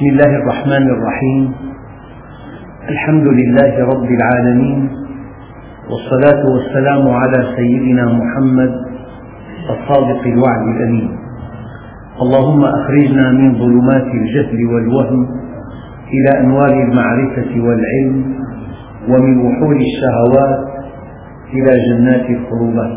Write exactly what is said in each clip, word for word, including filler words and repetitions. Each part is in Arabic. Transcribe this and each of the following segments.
بسم الله الرحمن الرحيم. الحمد لله رب العالمين، والصلاة والسلام على سيدنا محمد الصادق الوعد الأمين. اللهم أخرجنا من ظلمات الجهل والوهم إلى أنوار المعرفة والعلم، ومن وحول الشهوات إلى جنات القربات.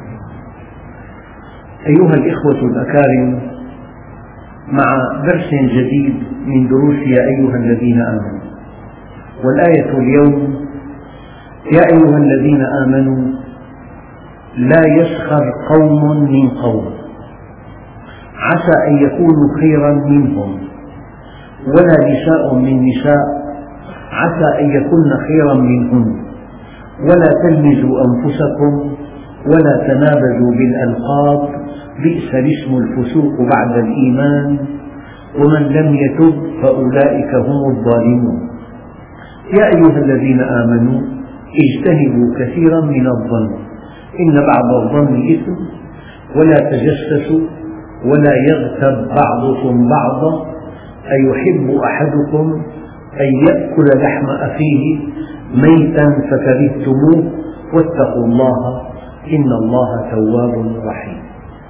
أيها الإخوة الأكارم، مع درس جديد من دروس يا أيها الذين آمنوا، والآية اليوم: يا أيها الذين آمنوا لا يسخر قوم من قوم عسى أن يكونوا خيرا منهم، ولا نساء من نساء عسى أن يكن خيرا منهن، ولا تلمزوا أنفسكم ولا تنابزوا بالألقاب، بئس الاسم الفسوق بعد الإيمان، ومن لم يتب فأولئك هم الظالمون. يا أيها الذين آمنوا اجتنبوا كثيرا من الظن إن بعض الظن إثم، ولا تجسسوا ولا يغتب بعضكم بعضا، أيحب أحدكم أن يأكل لحم أخيه ميتا فكرهتموه، واتقوا الله إن الله تواب رحيم.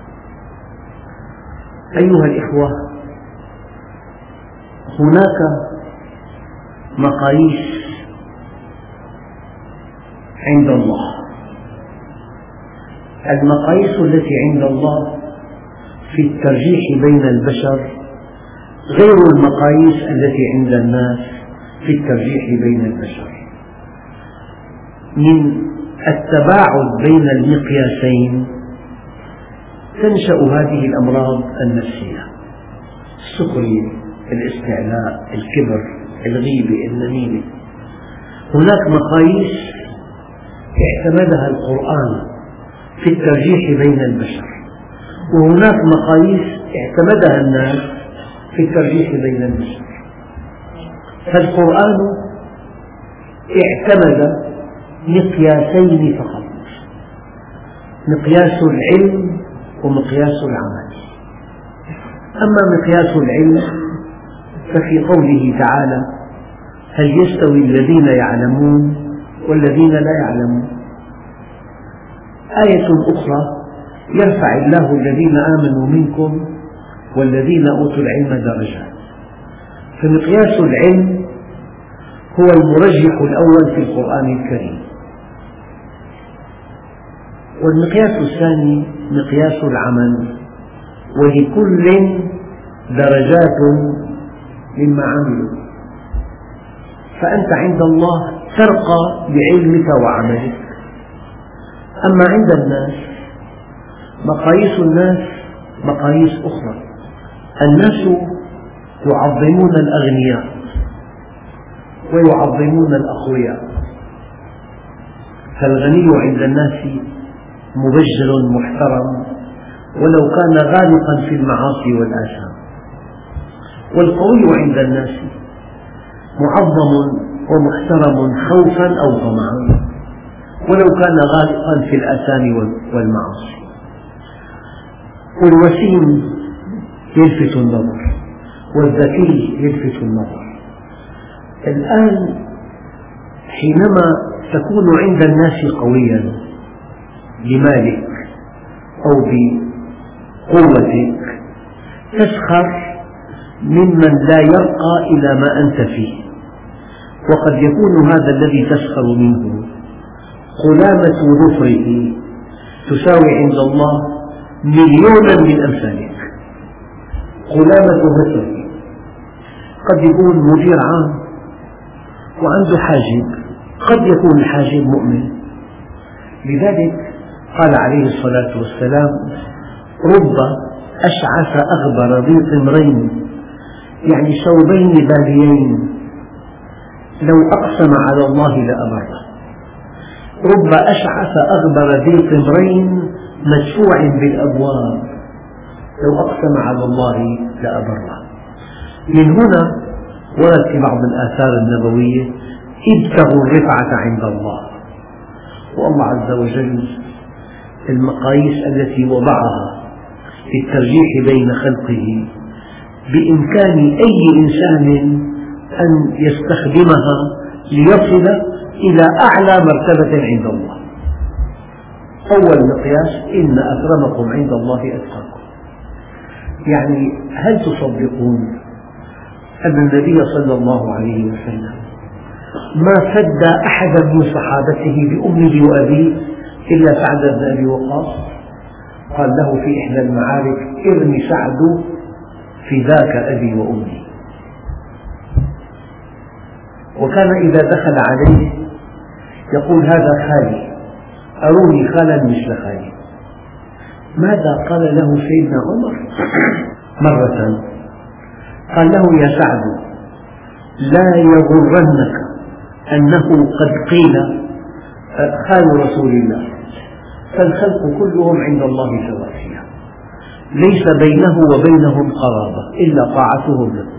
أيها الإخوة، هناك مقاييس عند الله. المقاييس التي عند الله في الترجيح بين البشر غير المقاييس التي عند الناس في الترجيح بين البشر. من التباعد بين المقياسين تنشأ هذه الأمراض النفسية: السخرية، الاستعلاء، الكبر، الغيبة، النميمة. هناك مقاييس اعتمدها القرآن في الترجيح بين البشر، وهناك مقاييس اعتمدها الناس في الترجيح بين البشر. فالقرآن اعتمد مقياسين فقط: مقياس العلم ومقياس العمل. أما مقياس العلم ففي قوله تعالى: هل يستوي الذين يعلمون والذين لا يعلمون. آية أخرى: يرفع الله الذين آمنوا منكم والذين أوتوا العلم درجات. فمقياس العلم هو المرجح الأول في القرآن الكريم. والمقياس الثاني مقياس العمل، ولكل درجات مما عملوا. فأنت عند الله ترقى بعلمك وعملك. أما عند الناس مقاييس الناس مقاييس أخرى. الناس يعظمون الأغنياء ويعظمون الأقوياء، فالغني عند الناس مبجل محترم ولو كان غارقا في المعاصي والآثام، والقوي عند الناس معظم ومحترم خوفا أو طمعا ولو كان غارقا في الآثام والمعاصي. والوسيم يلفت النظر والذكي يلفت النظر. الآن حينما تكون عند الناس قويا بمالك أو بقوتك تسخر ممن لا يرقى إلى ما أنت فيه، وقد يكون هذا الذي تسخر منه قلامة ظفره تساوي عند الله مليونا من أمثالك. قلامة ظفره قد يكون مدير عام وعنده حاجب، قد يكون الحاجب مؤمن. لذلك قال عليه الصلاة والسلام: رب أشعث أغبر ذي طمرين، يعني ثوبين باليين، لو أقسم على الله لأبره. رب أشعث أغبر ذي طمرين مدفوع بالأبواب، لو أقسم على الله لأبره. من هنا ورد في بعض الآثار النبوية: ابتغوا الرفعة عند الله. والله عز وجل المقاييس التي وضعها في الترجيح بين خلقه بإمكان أي إنسان أن يستخدمها ليصل إلى أعلى مرتبة عند الله. أول مقياس: إن أكرمكم عند الله أتقاكم. يعني هل تصدقون أن النبي صلى الله عليه وسلم ما فدى أحدا من صحابته بأمه وأبيه إلا سعد بن أبي وقاص؟ قال له في إحدى المعارك: ارمي سعد فداك أبي وأمي. وكان إذا دخل عليه يقول: هذا خالي، أروني خالا مثل خالي. ماذا قال له سيدنا عمر؟ مرة قال له: يا سعد، لا يغرنك أنه قد قيل خال رسول الله، فالخلق كلهم عند الله سواسية، ليس بينه وبينهم قرابة إلا طاعتهم له.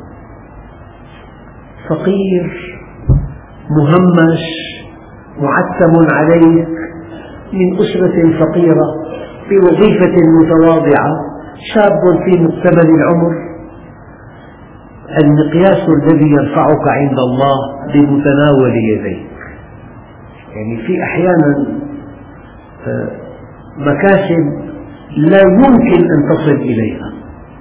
فقير مهمش معتم عليك من أسرة فقيرة بوظيفة متواضعة، شاب في مقتبل العمر، المقياس الذي يرفعك عند الله بمتناول يديك. يعني في أحيانا مكاسب لا يمكن أن تصل إليها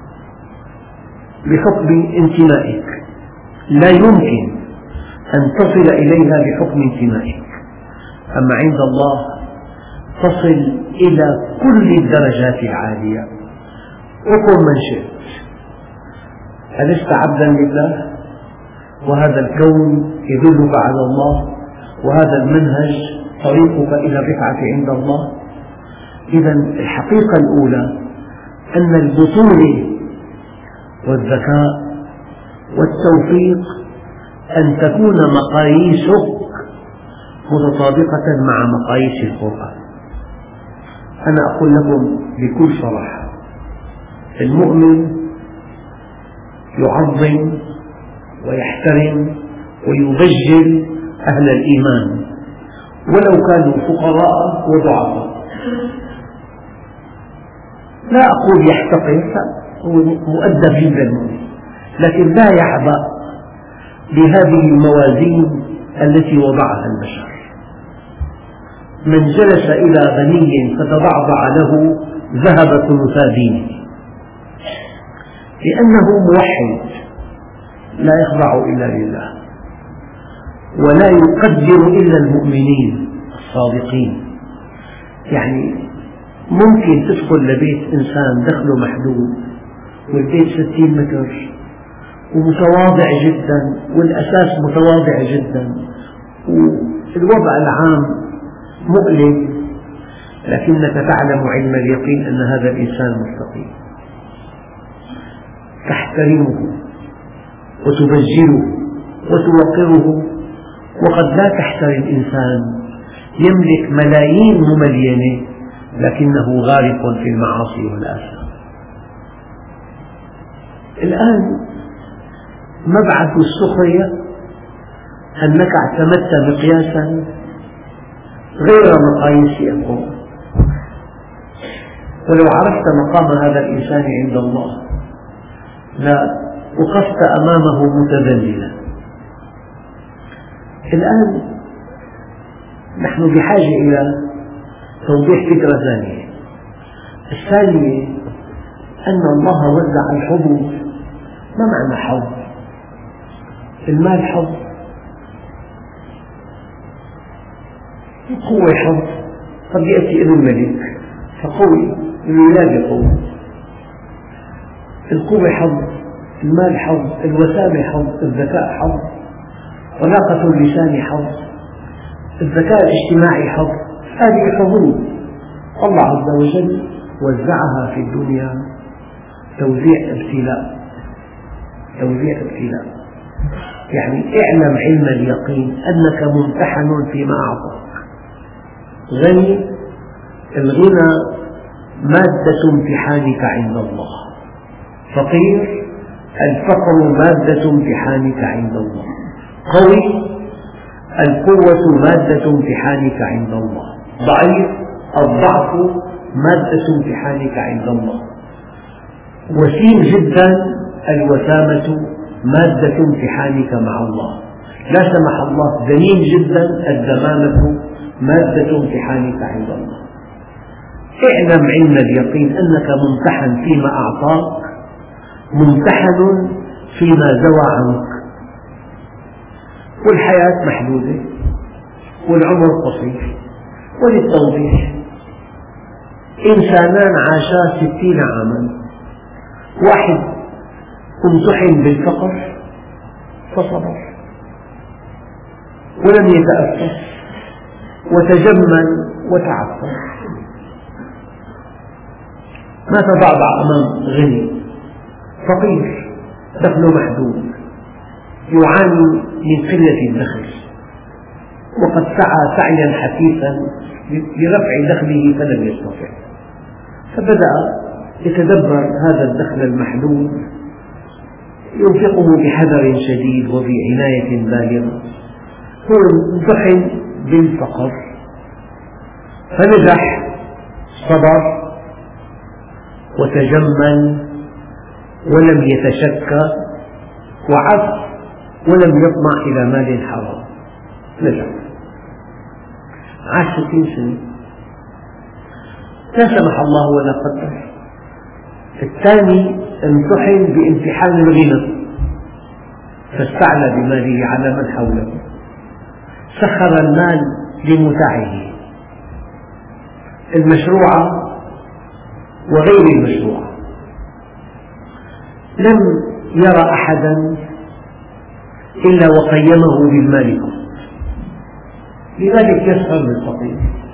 بحكم انتمائك، لا يمكن أن تصل إليها بحكم انتمائك، أما عند الله تصل إلى كل الدرجات العالية. وكن من شئت، ألست عبدا لله؟ وهذا الكون يدلك على الله، وهذا المنهج طريقك إلى الرفعة عند الله. إذا الحقيقة الأولى أن البطولة والذكاء والتوفيق أن تكون مقاييسك متطابقة مع مقاييس القرآن. أنا أقول لكم بكل صراحة: المؤمن يعظم ويحترم ويبجل أهل الإيمان ولو كانوا فقراء وضعفاء. لا أقول يحتقر، هو مؤدب جدا، لكن لا يعبأ بهذه الموازين التي وضعها البشر. من جلس إلى غني فتضعضع له ذهب ثلثا دينه، لأنه موحد لا يخضع إلا لله ولا يقدر إلا المؤمنين الصادقين. يعني ممكن تدخل لبيت إنسان دخله محدود والبيت ستين متر ومتواضع جدا والأساس متواضع جدا والوضع العام مؤلم، لكنك تعلم علم اليقين أن هذا الإنسان مستقيم، تحترمه وتبجله وتوقره. وقد لا تحترم إنسان يملك ملايين مملينة لكنه غارق في المعاصي والآثام. الآن مبعث السخرية أنك اعتمدت مقياسا غير مقاييس القرآن. ولو عرفت مقام هذا الإنسان عند الله لا وقفت أمامه متذللا. الآن نحن بحاجة إلى توضيح فكرة ثانية. الثانية أن الله وزع الحظوظ. ما معنى حظ؟ المال حظ، القوة حظ. قد يأتي ابن ملك فقوي، الولادة قوة. القوة حظ، المال حظ، الوسامة حظ، الذكاء حظ، طلاقة اللسان حظ، الذكاء الاجتماعي حظ. هذه حظوظ الله عز وجل وزعها في الدنيا توزيع ابتلاء، توزيع ابتلاء. يعني اعلم علم اليقين أنك ممتحن فيما أعطاك. غني، الغنى مادة امتحانك عند الله. فقير، الفقر مادة امتحانك عند الله. قوي، القوة مادة امتحانك عند الله. ضعيف، الضعف مادة امتحانك عند الله. وسيم جدا، الوسامة مادة امتحانك مع الله، لا سمح الله دنيء جدا، الدمامة مادة امتحانك عند الله. اعلم علم اليقين أنك ممتحن فيما أعطاك، ممتحن فيما زوى عنك، والحياة محدودة والعمر قصير. وللتوضيح، إنسانان عاشا ستين عاما، واحد امتحن بالفقر فصبر ولم يتأسف وتجمل وتعفف، ما تضعضع أمام غني، فقير دخله محدود يعاني من قلة الدخل، وقد سعى سعيا حثيثا لرفع دخله فلم يستطع، فبدأ يتدبر هذا الدخل المحدود ينفقه بحذر شديد وبعناية بالغة. هو امتحن بالفقر فنجح، صبر وتجمل ولم يتشكى وعف ولم يطمع إلى مال حرام، نجح، عاش ستين سنة، لا سمح الله ولا قدر. الثاني امتحن بامتحان الغنى فاستعلى بماله على من حوله، سخر المال لمتعه المشروعة وغير المشروعة، لم يرى أحدا إلا وقيمه بالمال فقط، لذلك يسخر بالفقير.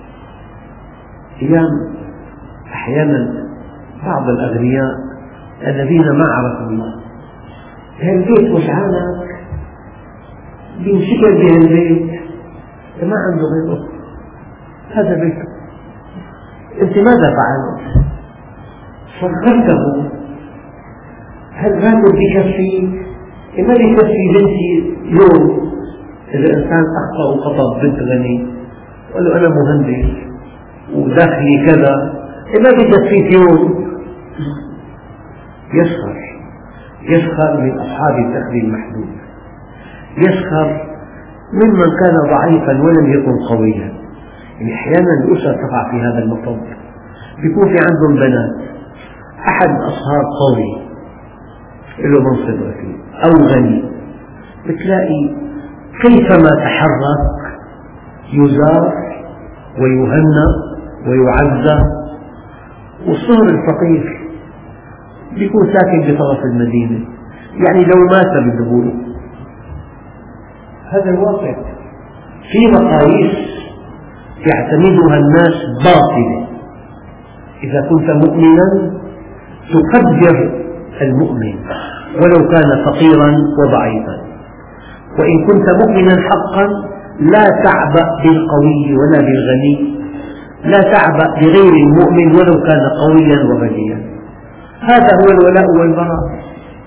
أيام أحيانا بعض الأغنياء الذين ما عرفوا الله، هالبيت وجعانك بينشكل بهالبيت، ما عنده غيره، هذا بيته، أنت ماذا فعلت؟ صغرته. هل راتب بكفي؟ ما بكفي بنتي يوم إذا إنسان أخطأ وخطب بنت غني وقال له أنا مهندس ودخلي كذا، ما بكفيك يوم. يسخر، يسخر من أصحاب الدخل المحدود، يسخر ممن كان ضعيفا ولم يكن قويا. يعني أحيانا الأسر تقع في هذا المطب، يكون في عندهم بنات، أحد الأصهار قوي له منصب رفيع أو غني، بتلاقي كيفما تحرك يزار ويهنى ويعزى، والصهر الفقير بيكون ساكن بطرف المدينة، يعني لو مات بيذبوه. هذا الواقع. في مقاييس يعتمدها الناس باطلة. إذا كنت مؤمنا تقدر المؤمن ولو كان فقيرا وضعيفا، وإن كنت مؤمنا حقا لا تعبأ بالقوي ولا بالغني، لا تعبأ بغير المؤمن ولو كان قويا وغنيا. هذا هو الولاء والبراء.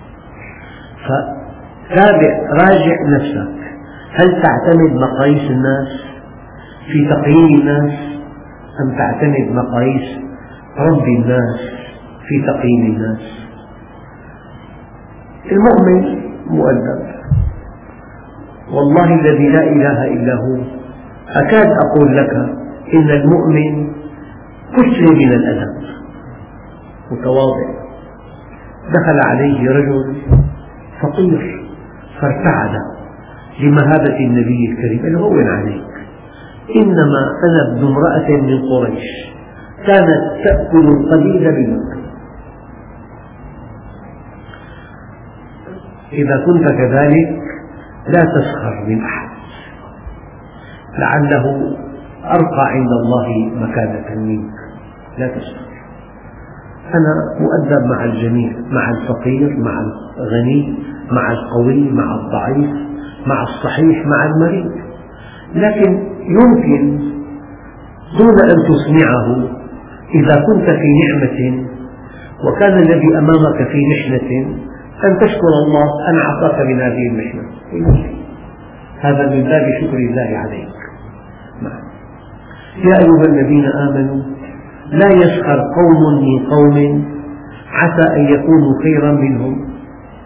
فتابع، راجع نفسك، هل تعتمد مقاييس الناس في تقييم الناس أم تعتمد مقاييس رب الناس في تقييم الناس؟ المؤمن مؤدب، والله الذي لا إله إلا هو أكاد أقول لك إن المؤمن كثر من الأدب، متواضع. دخل عليه رجل فقير فارتعد لمهابة النبي الكريم، قال له هون عليك، إنما أنا ابن امرأة من قريش كانت تأكل القليل بمكة. إذا كنت كذلك لا تسخر من أحد، لعله أرقى عند الله مكانة منك، لا تسخر. أنا مؤدب مع الجميع، مع الفقير، مع الغني، مع القوي، مع الضعيف، مع الصحيح، مع المريض، لكن يمكن دون أن تسمعه إذا كنت في نعمة وكان الذي أمامك في محنة أن تشكر الله أن أعطاك من هذه المحنة، هذا من باب شكر الله عليك. يا أيها الذين آمنوا لا يسخر قوم من قوم عسى أن يكونوا خيرا منهم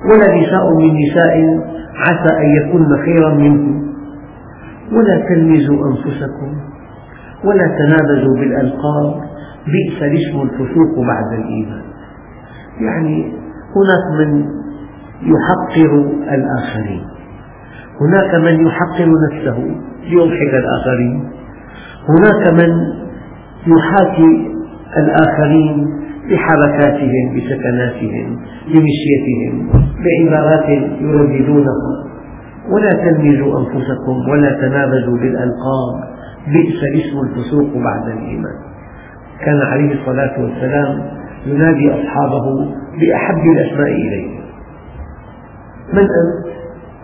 ولا نساء من نساء عسى أن يكن خيرا منكم، ولا تلمزوا أنفسكم ولا تنابزوا بالألقاب بئس الاسم الفسوق بعد الإيمان. يعني هناك من يحقر الآخرين، هناك من يحقر نفسه ليضحك الآخرين، هناك من يحاكي الآخرين بحركاتهم بسكناتهم بمشيتهم بعبارات يرددونها. ولا تلمزوا أنفسكم ولا تنابزوا بالألقاب بئس الاسم الفسوق بعد الإيمان. كان عليه الصلاة والسلام ينادي أصحابه بأحب الأسماء إليه. من أنت؟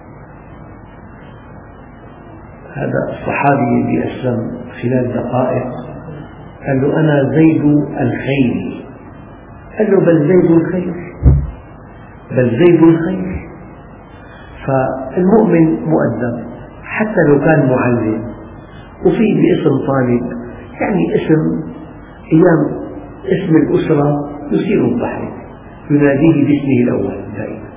هذا الصحابي الذي أسلم خلال دقائق قال له أنا زيد الخير. قال له بل زيد الخير، بل زيد الخير. فالمؤمن مؤدب حتى لو كان معلم وفي باسم طالب، يعني اسم أيام اسم الأسرة يثير الضحك، يناديه باسمه الأول دائما.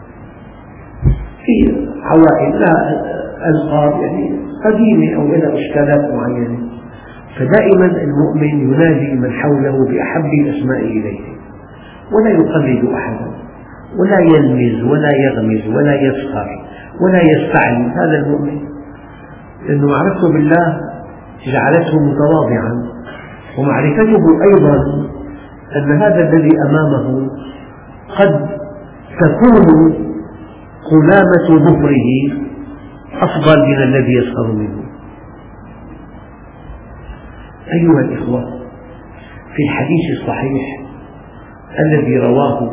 في عوائل لا ألقاب يعني قديمة أو لها إشكالات معينة، فدائما المؤمن ينادي من حوله بأحب الأسماء إليه، ولا يقلد أحدا، ولا يلمز ولا يغمز ولا يسخر ولا يستعلي. هذا المؤمن، لأن معرفته بالله جعلته متواضعا، ومعرفته أيضا أن هذا الذي أمامه قد تكون قلامة ظهره أفضل من الذي يسخر منه. أيها الإخوة، في الحديث الصحيح الذي رواه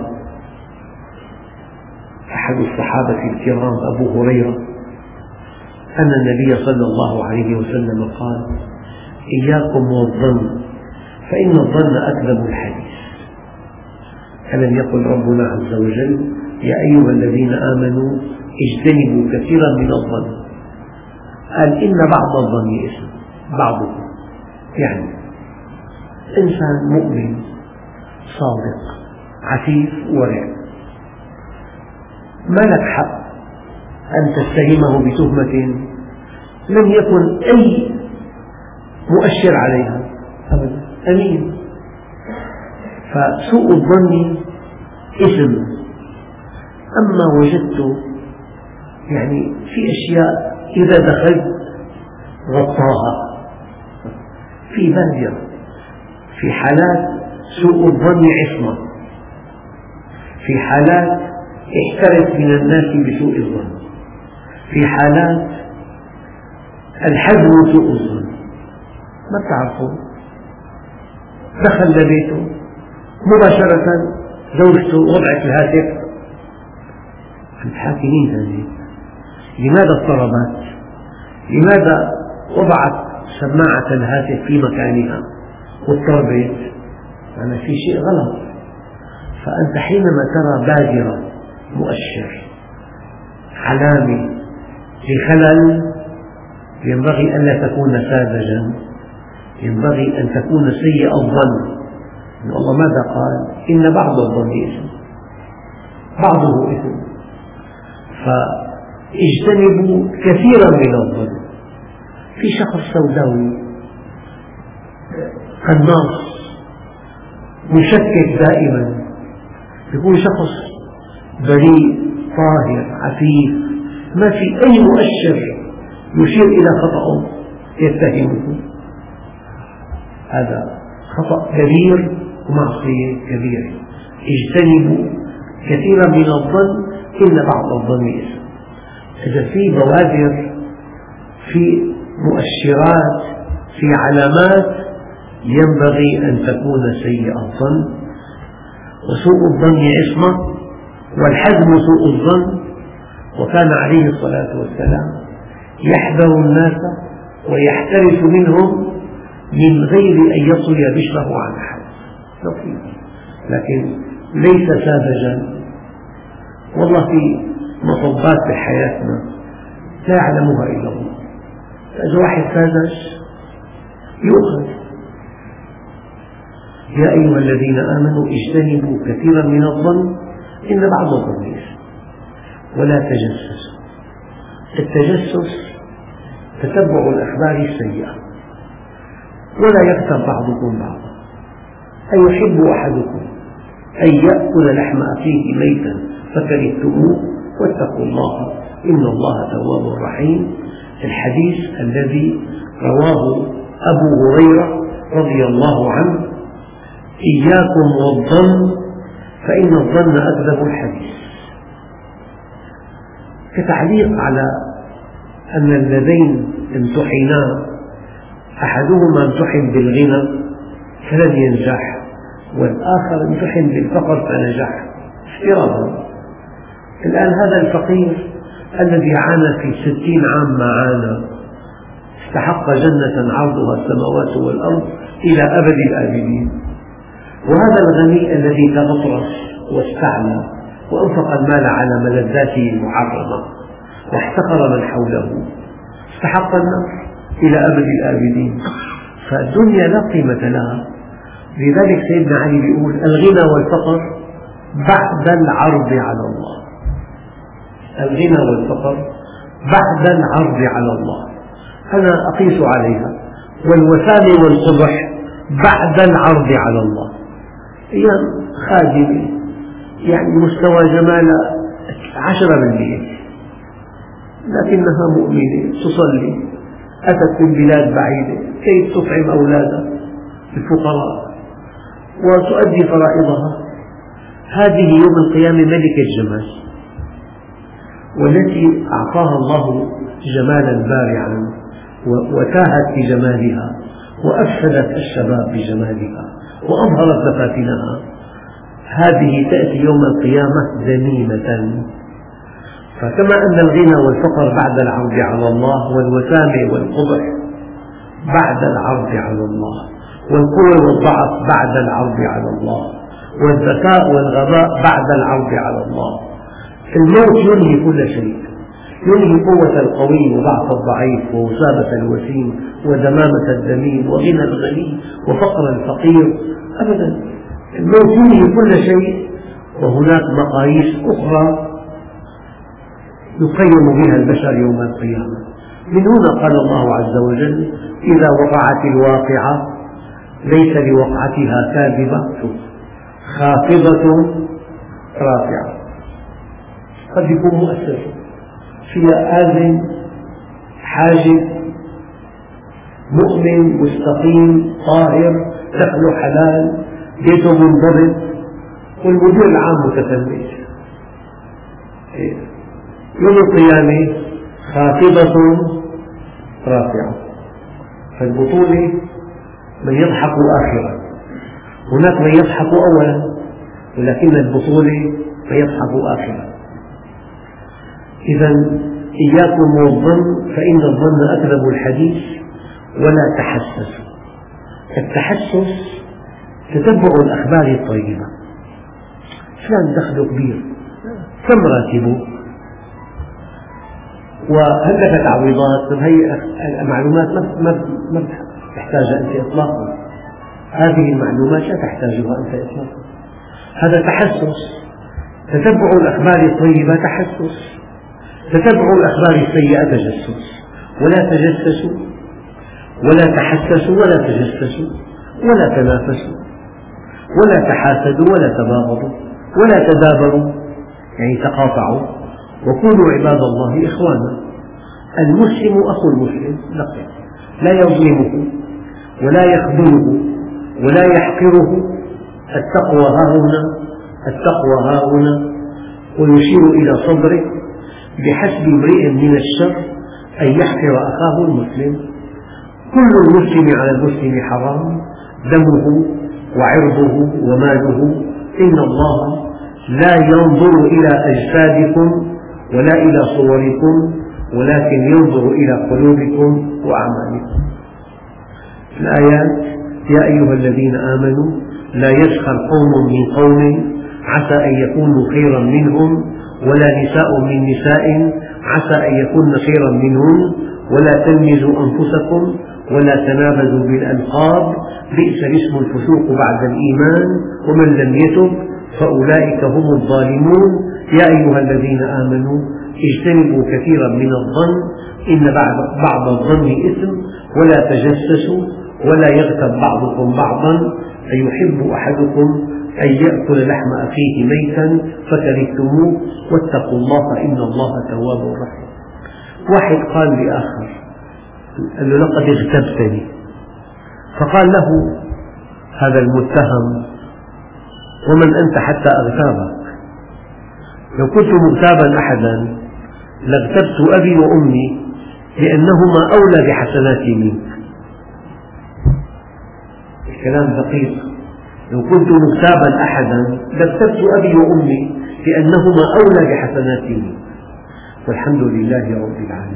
أحد الصحابة الكرام أبو هريرة أن النبي صلى الله عليه وسلم قال: إياكم والظن فإن الظن أكذب الحديث. ألم يقل ربنا عز وجل: يا أيها الذين آمنوا اجتنبوا كثيرا من الظن. قال: إن بعض الظن إثم، بعضه، يعني إنسان مؤمن صادق عفيف ورع، ما لك حق أن تتهمه بتهمة لم يكن أي مؤشر عليها أبدا، أمين. فسوء الظن إثم. أما وجدت يعني في أشياء إذا دخلت غطاها، في بادرة، في حالات سوء الظن عصمة، في حالات احترس من الناس بسوء الظن، في حالات الحزم سوء الظن. ما تعرفون، دخل لبيته مباشرة زوجته وضعت الهاتف، عم تحاكي مين هذه؟ لماذا اضطربت؟ لماذا وضعت سماعة الهاتف في مكانها واضطربت؟ يعني في شيء غلط. فأنت حينما ترى بادرة، مؤشر، علامة لخلل، ينبغي ألا تكون ساذجا، ينبغي أن تكون سيء الظن. إن الله ماذا قال؟ إن بعض الظن إثم، بعضه إثم. فاجتنبوا كثيرا من الظن. في شخص سوداوي قناص مشكك دائما، يكون شخص بريء طاهر عفيف، ما في أي مؤشر يشير إلى خطأ يتهمه. هذا خطأ كبير ومعصية كبيرة. اجتنبوا كثيرا من الظن إن بعض الظن إثم. إذا في بوادر، في مؤشرات، في علامات، ينبغي أن تكون سيئة الظن، وسوء الظن عصمة، والحزم سوء الظن. وكان عليه الصلاة والسلام يحذر الناس ويحترس منهم من غير أن يطوي بشره عن أحد، لكن ليس ساذجا. والله في مصبات بحياتنا لا يعلمها إلا الله. إذا واحد ساذج يؤخذ. يا أيها الذين آمنوا اجتنبوا كثيرا من الظن إن بعض الظن إثم. ولا تجسسوا. التجسس تتبع الأخبار السيئة. ولا يغتب بعضكم بعضا، أيحب أحدكم أن يأكل لحم أخيه ميتا فكرهتموه واتقوا الله إن الله تواب رحيم. الحديث الذي رواه أبو هريرة رضي الله عنه: إياكم والظن فإن الظن أكذب الحديث. كتعليق على أن اللذين امتحنا أحدهما امتحن بالغنى فلم ينجح، والآخر امتحن بالفقر فنجح افتراضا. الآن هذا الفقير الذي عانى في ستين عام ما عانى استحق جنة عرضها السماوات والأرض إلى أبد الآبدين، وهذا الغني الذي تغطرس واستعلى وأنفق المال على ملذاته المحرمة واحتقر من حوله استحق النار إلى أبد الآبدين. فالدنيا لا قيمة لها. لذلك سيدنا علي يقول: الغنى والفقر بعد العرض على الله. الغنى والفقر بعد العرض على الله. أنا أقيس عليها. والوسام والقبح بعد العرض على الله. هي خادمة يعني مستوى جمالها عشرة بالمئة، لكنها مؤمنة تصلي، أتت من بلاد بعيدة كي تطعم أولادها الفقراء وتؤدي فرائضها. هذه يوم القيامة ملكة الجمال، والتي أعطاها الله جمالا بارعا وتاهت بجمالها وأفسدت الشباب بجمالها وأظهرت مفاتنها، هذه تأتي يوم القيامة ذميمة. فكما أن الغنى والفقر بعد العرض على الله، والوسامة والقبح بعد العرض على الله، والقوة والضعف بعد العرض على الله، والذكاء والغباء بعد العرض على الله. الموت ينهي كل شيء، ينهي قوة القوي وضعف الضعيف ووسامة الوسيم ودمامة الدميم وغنى الغني وفقر الفقير. أبدا، الموت ينهي كل شيء، وهناك مقاييس أخرى يقيم بها البشر يوم القيامة. من هنا قال الله عز وجل: إذا وقعت الواقعة ليس لوقعتها كاذبة خافضة رافعة. قد يكون مؤثر فيها آذن حاجب مؤمن مستقيم طاهر دخله حلال بيته منضبط والمدير العام متفلت. يوم القيامة خافضة رافعة. فالبطولة من يضحك آخرا، هناك من يضحك أولا، ولكن البطولة من يضحك آخرا. إذا إياكم والظن فإن الظن أكذب الحديث ولا تحسسوا. التحسس تتبع الأخبار الطيبة. فلان دخله كبير، كم راتبه؟ وهل لك تعويضات؟ هي المعلومات ما تحتاجها أنت إطلاقا. هذه المعلومات لا تحتاجها أنت إطلاقا. هذا تحسس. تتبع الأخبار الطيبة تحسس، تتبع الأخبار السيئة تجسس. ولا تجسسوا ولا تحسسوا ولا تجسسوا ولا تنافسوا ولا تحاسدوا ولا تباغضوا ولا تدابروا، يعني تقاطعوا، وكونوا عباد الله إخوانا. المسلم أخو المسلم لقيا، لا يظلمه ولا يخذله ولا يحقره. التقوى ها هنا، التقوى ها هنا. ويشير إلى صدره: بحسب امرئ من الشر أن يحقر أخاه المسلم. كل المسلم على المسلم حرام، دمه وعرضه وماله. إن الله لا ينظر إلى أجسادكم ولا إلى صوركم ولكن ينظر إلى قلوبكم وأعمالكم. الآيات: يا أيها الذين آمنوا لا يسخر قوم من قوم عسى أن يكونوا خيرا منهم ولا نساء من نساء عسى أن يكون خيرا منهن ولا تلمزوا أنفسكم ولا تنابزوا بالألقاب بئس الاسم الفسوق بعد الإيمان ومن لم يتب فأولئك هم الظالمون. يا أيها الذين آمنوا اجتنبوا كثيرا من الظن إن بعض الظن إثم ولا تجسسوا ولا يغتب بعضكم بعضا أيحب أحدكم أن يأكل لحم أخيه ميتا فكرهتموه واتقوا الله إن الله تواب رحيم. واحد قال لآخر، قال له لقد اغتبتني، فقال له هذا المتهم ومن أنت حتى أغتابك؟ لو كنت مغتابا أحدا لاغتبت أبي وأمي لأنهما أولى بحسناتي منك. الكلام دقيق. لو كنت مغتابا أحدا لاغتبت أبي وأمي لأنهما أولى بحسناتي منك. والحمد لله رب العالمين.